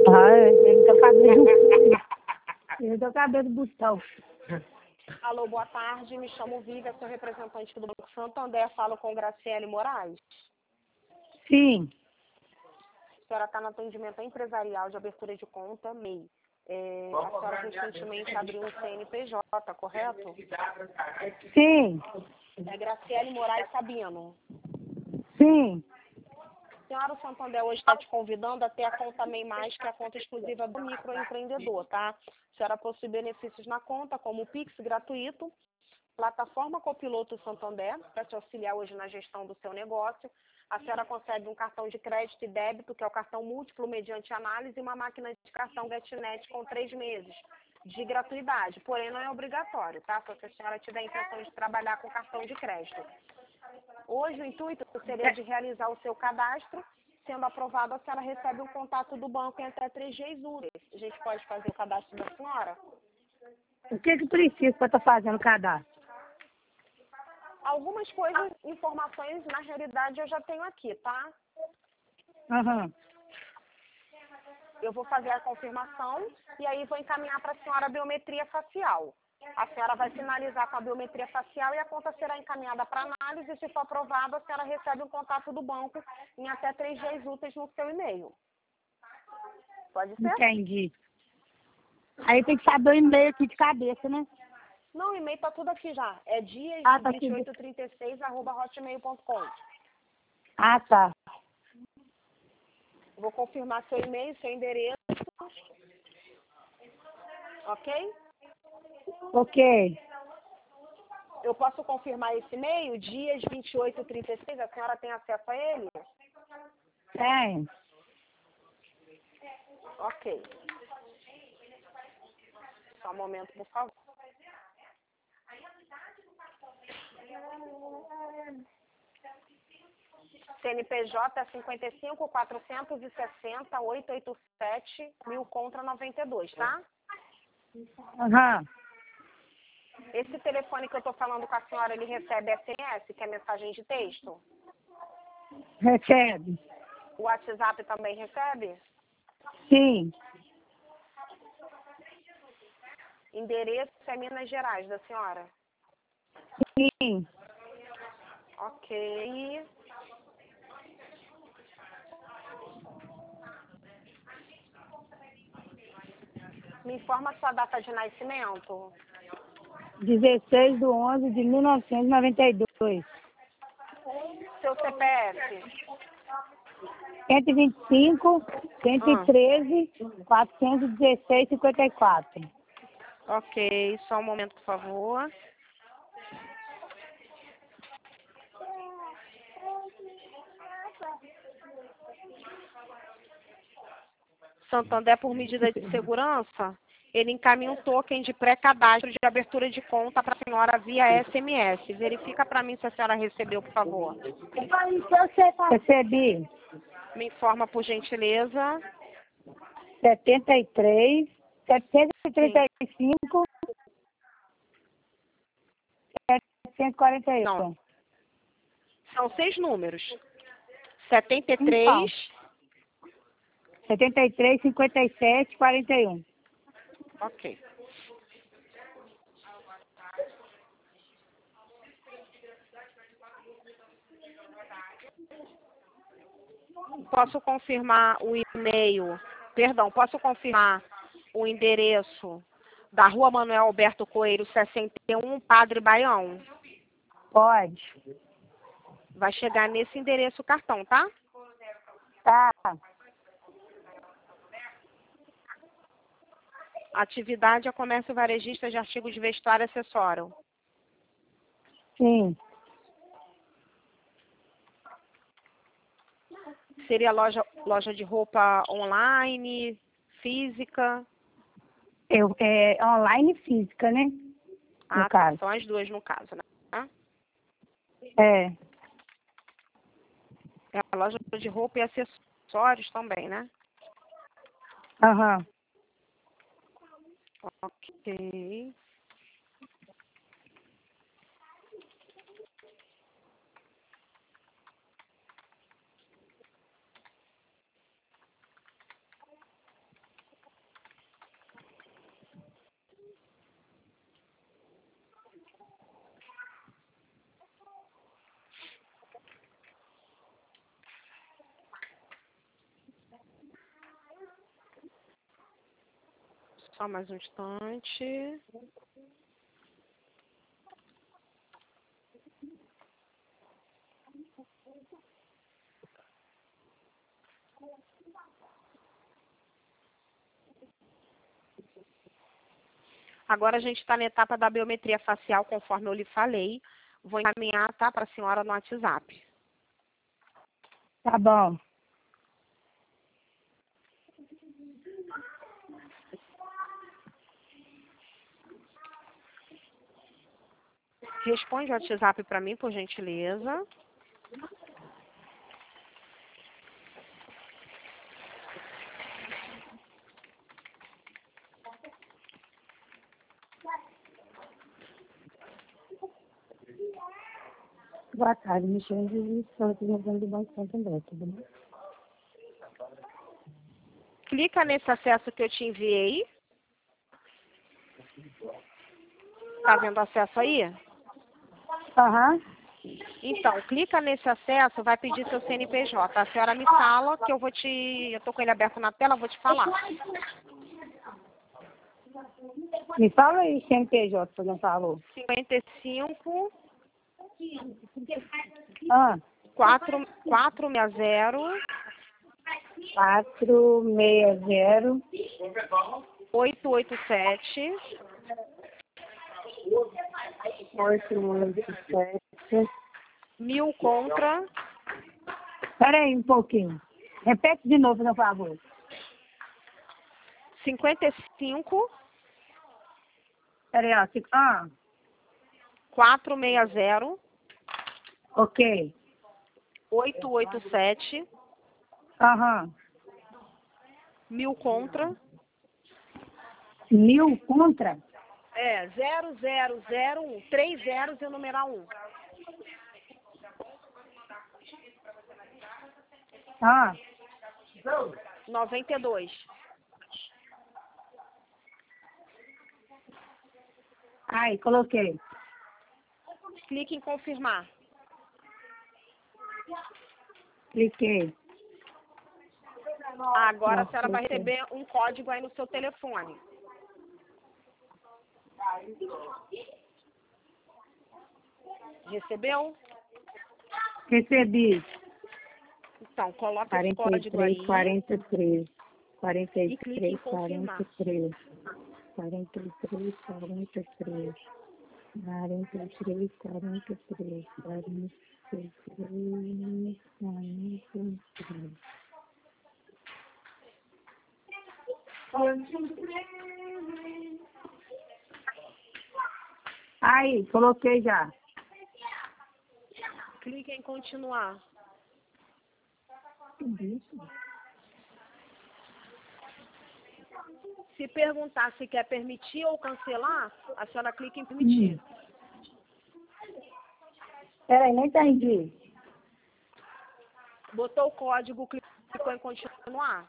Ah, ele tá cabelo. Ele tá cabelo bustão. Alô, boa tarde. Me chamo Viva, sou representante do Banco Santander. Falo com Graciele Moraes. Sim, A senhora está no atendimento empresarial de abertura de conta, MEI. A senhora recentemente abriu um CNPJ, correto? sim, É Graciele Moraes Sabino. sim. Senhora, o Santander hoje está te convidando a ter a conta MEI+, que é a conta exclusiva do microempreendedor, tá? A senhora possui benefícios na conta, como o Pix gratuito, plataforma Copiloto Santander, para te auxiliar hoje na gestão do seu negócio. A senhora consegue um cartão de crédito e débito, que é o cartão múltiplo mediante análise, e uma máquina de cartão GetNet com 3 meses de gratuidade. Porém, não é obrigatório, tá? Se a senhora tiver a intenção de trabalhar com cartão de crédito. Hoje, o intuito seria de realizar o seu cadastro. Sendo aprovado, a senhora recebe um contato do banco em até 3 dias úteis. A gente pode fazer o cadastro da senhora? O que precisa para estar fazendo o cadastro? Algumas coisas, informações, na realidade, eu já tenho aqui, tá? Aham. Eu vou fazer a confirmação e aí vou encaminhar para a senhora a biometria facial. A senhora vai finalizar com a biometria facial e a conta será encaminhada para análise. E se for aprovado, a senhora recebe um contato do banco em até 3 dias úteis no seu e-mail. Pode ser? Entendi. Aí tem que saber o e-mail aqui de cabeça, né? Não, o e-mail tá tudo aqui já. É Tá aqui. dias2836@hotmail.com. Ah, tá. Vou confirmar seu e-mail, seu endereço. Ok? Ok. Eu posso confirmar esse e-mail? Dias2836, a senhora tem acesso a ele? Tem. Ok. Só um momento, por favor. CNPJ é 55.460.887.1000 contra 92, tá? Aham. Esse telefone que eu estou falando com a senhora, ele recebe SMS, que é mensagem de texto? Recebe. O WhatsApp também recebe? Sim. Endereço é Minas Gerais, da senhora? Sim. Ok. Me informa a sua data de nascimento. 16/11/1992. Seu CPF. 125, 113, 416, 54. Ok, só um momento, por favor. Santander, por medida de segurança, ele encaminha um token de pré-cadastro de abertura de conta para a senhora via SMS. Verifica para mim se a senhora recebeu, por favor. Recebi Me informa, por gentileza. 73, Sim. 735, Não, 741. são 6 números. Então, 73. 73, 57, 41. Ok. Posso confirmar o e-mail, perdão, posso confirmar o endereço da Rua Manuel Alberto Coelho, 61, Padre Baião. Pode. Vai chegar nesse endereço o cartão, tá? Tá. Atividade é comércio varejista de artigos de vestuário e acessório. Sim. Seria loja de roupa online, física? Online e física, né? No Ah, tá. caso. São as duas no caso, né? É. É a loja de roupa e acessórios também, né? Aham. Ok. Só mais um instante. Agora a gente está na etapa da biometria facial, conforme eu lhe falei. Vou encaminhar, tá, para a senhora no WhatsApp. Tá bom. Responde o WhatsApp para mim, por gentileza. Boa tarde, me chamo de estou ligando do Banco Santo André, tudo bem? Clica nesse acesso que eu te enviei. Tá vendo o acesso aí? Aham. Então, clica nesse acesso, vai pedir seu CNPJ. A senhora me fala que eu vou te... Eu tô com ele aberto na tela, vou te falar. Me fala aí, CNPJ, você não falou. 55 Ah, 460 460 887 887. 1000 contra Espera aí um pouquinho. Repete de novo, por favor. 55 Espera aí, ó. 460 Ok. 887 Aham. 1000 contra 1000 contra? 0001, 3 zeros e o numeral 1. Ah, 92. aí, coloquei. Clique em confirmar. Cliquei. Agora a Nossa, senhora vai ok. receber um código aí no seu telefone. Recebeu? Recebi. Então, coloca esse código aí 43, 43. e clique em 43, confirmar. 43. 43, 43. 43, 43. 43, 43. Aí, coloquei já. Clique em continuar. Se perguntar se quer permitir ou cancelar, a senhora clica em permitir. Peraí, não entendi. Botou o código, clicou em continuar.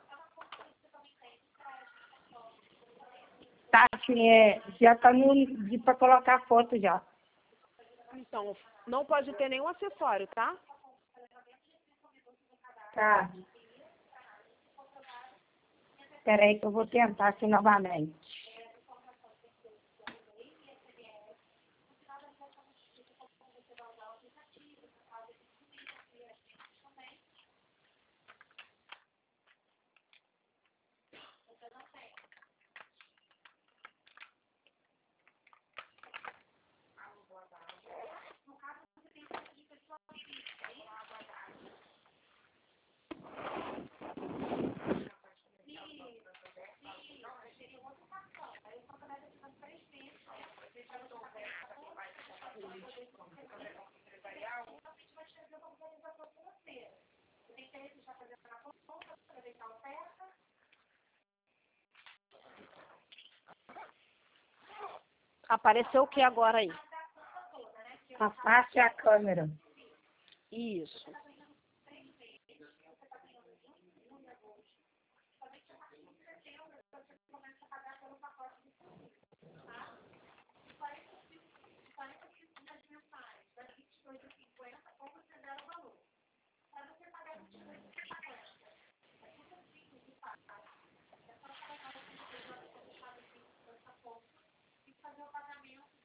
Tá, assim, já tá no para colocar foto já. Então, não pode ter nenhum acessório, tá? Tá. Peraí que eu vou tentar aqui novamente. Apareceu o que agora aí? Afaste a câmera. Isso.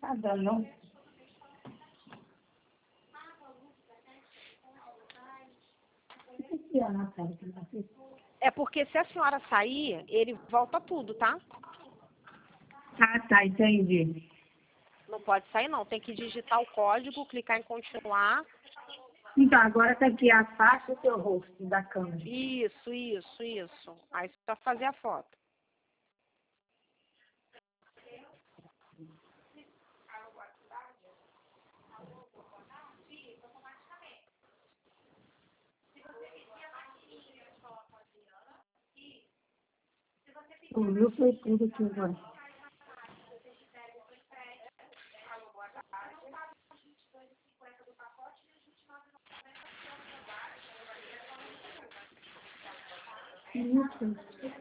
Tá dando, não? Aqui, ó, na cara, que não sei. É porque se a senhora sair, ele volta tudo, tá? Ah, tá, entendi. Não pode sair não, tem que digitar o código, clicar em continuar. Então, agora tá aqui a faixa e o seu rosto da câmera. Isso, isso, isso. Aí você vai fazer a foto. O meu foi tudo aqui agora. Isso.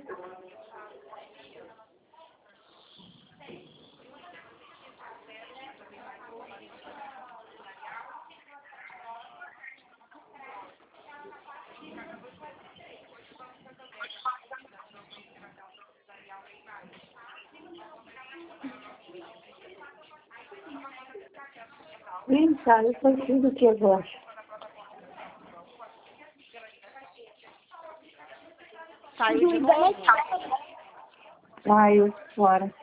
Vem, cara, foi tudo aqui agora. Saiu de novo? Saiu fora.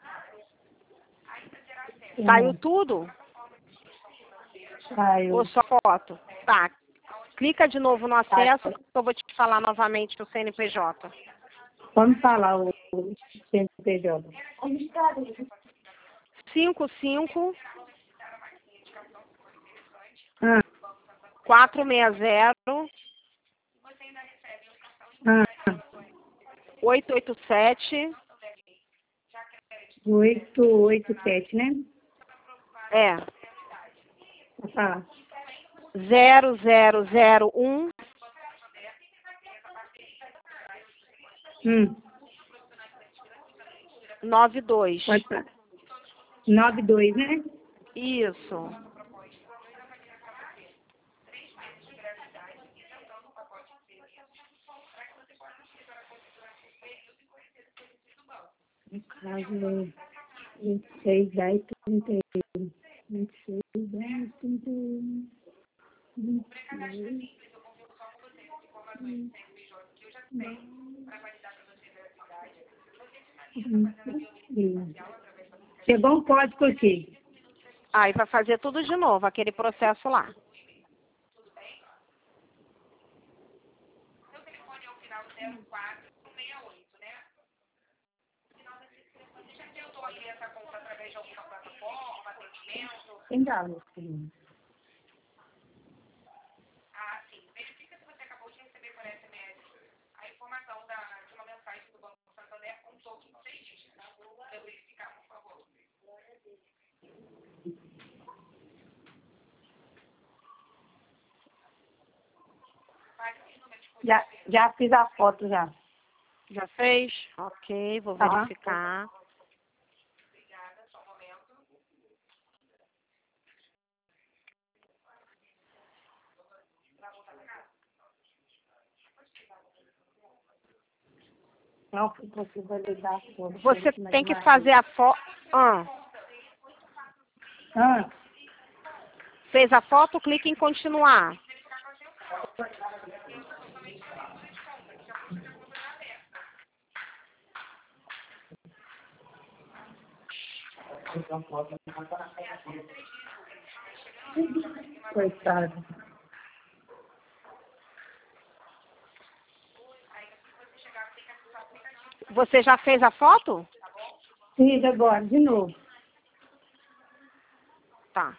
Saiu tudo? Saiu. Ou só foto? Tá. Clica de novo no acesso, que eu vou te falar novamente o CNPJ. Vamos falar o CNPJ. 55 Ah, 460 ah, 887 887, né? é Vou falar. 0001 92. Pode falar. 92, né? Isso. No caso, 26, 10, 31. 26, 10, 31. 26. Chegou um código aqui. Aí vai fazer tudo de novo, aquele processo lá. Quem dá, meu filho? Já fiz a foto já. Já fez? Ok, vou Aham. verificar. Não foi possível validar a foto. Você tem que fazer a foto. Ah, Fez a foto, clique em continuar. coitado. Você já fez a foto? Fiz agora, de novo. Tá.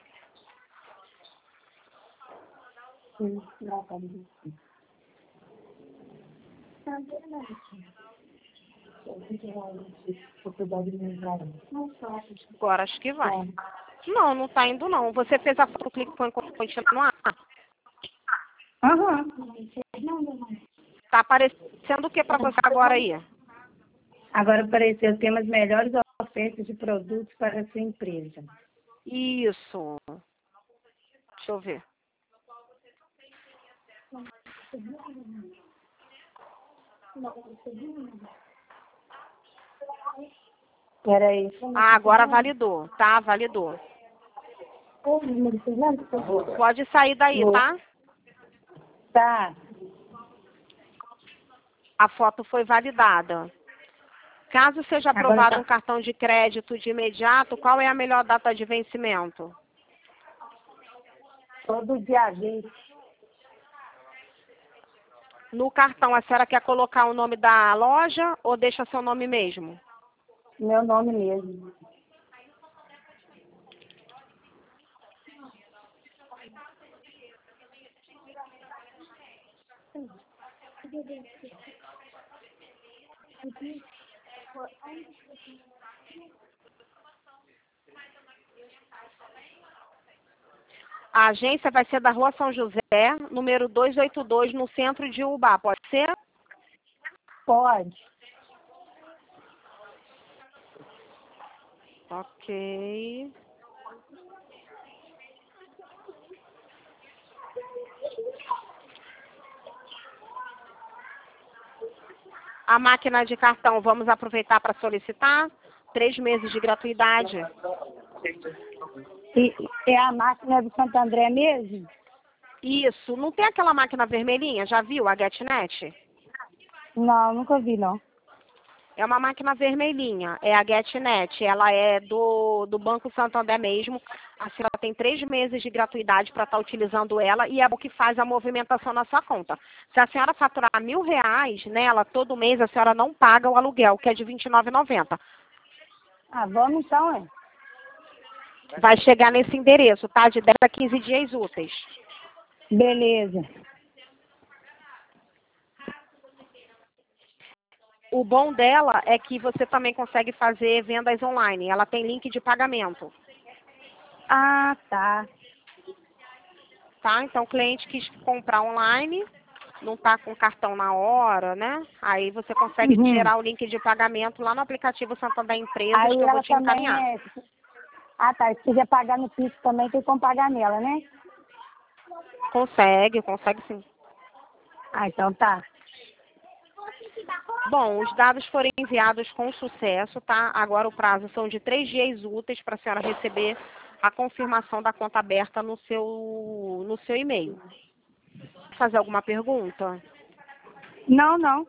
Agora acho que vai. Não, não tá indo não. Você fez a foto, clique em continuar. Aham. Tá aparecendo o que pra você agora aí? Agora apareceu, temos melhores ofertas de produtos para a sua empresa. Isso. Deixa eu ver. Era isso. Ah, agora validou, tá? Validou. Pode sair daí, tá? Tá. A foto foi validada. Caso seja Agora aprovado tá. um cartão de crédito de imediato, qual é a melhor data de vencimento? Todo dia 20. No cartão, a senhora quer colocar o nome da loja ou deixa seu nome mesmo? Meu nome mesmo. A agência vai ser da Rua São José, número 282, no centro de Ubá. Pode ser? Pode. Ok. A máquina de cartão, vamos aproveitar para solicitar 3 meses de gratuidade. E é a máquina do Santo André mesmo? Isso. Não tem aquela máquina vermelhinha? Já viu a GetNet? Não, nunca vi, não. É uma máquina vermelhinha, é a GetNet. Ela é do Banco Santander mesmo. A senhora tem 3 meses de gratuidade para estar utilizando ela e é o que faz a movimentação na sua conta. Se a senhora faturar R$1.000 nela, todo mês a senhora não paga o aluguel, que é de R$29,90. Ah, vamos então, é? Vai chegar nesse endereço, tá? De 10 a 15 dias úteis. Beleza. O bom dela é que você também consegue fazer vendas online. Ela tem link de pagamento, Ah, tá. tá? Então, o cliente quis comprar online, não tá com cartão na hora, né? Aí você consegue Uhum. gerar o link de pagamento lá no aplicativo Santander Empresas, Aí que eu vou ela te também encaminhar. é... Ah, tá. Se quiser pagar no Pix também, tem como pagar nela, né? Consegue sim. Ah, então tá. Bom, os dados foram enviados com sucesso, tá? Agora o prazo são de 3 dias úteis para a senhora receber a confirmação da conta aberta no seu e-mail. Fazer alguma pergunta? Não, não.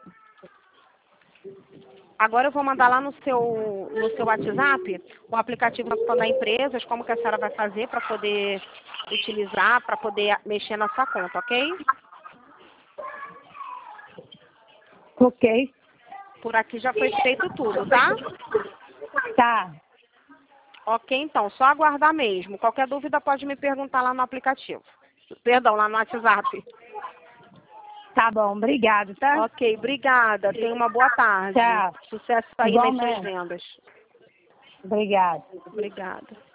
Agora eu vou mandar lá no seu WhatsApp o aplicativo da Empresas, como que a senhora vai fazer para poder utilizar, para poder mexer na sua conta, ok? Ok. Por aqui já foi feito tudo, tá? Tá. Ok, então, só aguardar mesmo. Qualquer dúvida pode me perguntar lá no aplicativo. Perdão, lá no WhatsApp. Tá bom. Obrigado, tá? Ok, obrigada. Tenha uma boa tarde. Tchau. Sucesso aí nas suas Igualmente. vendas. Obrigado. Obrigada.